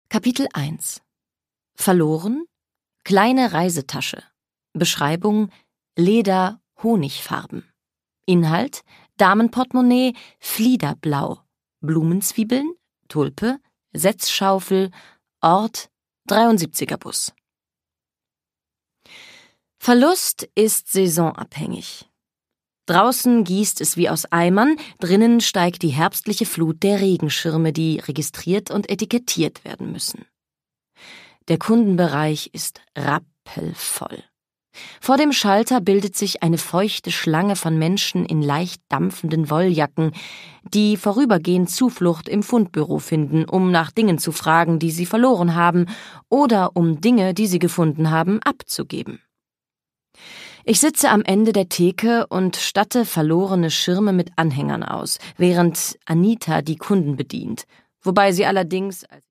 Kapitel 1 Verloren, kleine Reisetasche. Beschreibung: Leder, Honigfarben. Inhalt: Damenportemonnaie, Fliederblau. Blumenzwiebeln, Tulpe, Setzschaufel. Ort: 73er-Bus. Verlust ist saisonabhängig. Draußen gießt es wie aus Eimern, drinnen steigt die herbstliche Flut der Regenschirme, die registriert und etikettiert werden müssen. Der Kundenbereich ist rappelvoll. Vor dem Schalter bildet sich eine feuchte Schlange von Menschen in leicht dampfenden Wolljacken, die vorübergehend Zuflucht im Fundbüro finden, um nach Dingen zu fragen, die sie verloren haben, oder um Dinge, die sie gefunden haben, abzugeben. Ich sitze am Ende der Theke und statte verlorene Schirme mit Anhängern aus, während Anita die Kunden bedient, wobei sie allerdings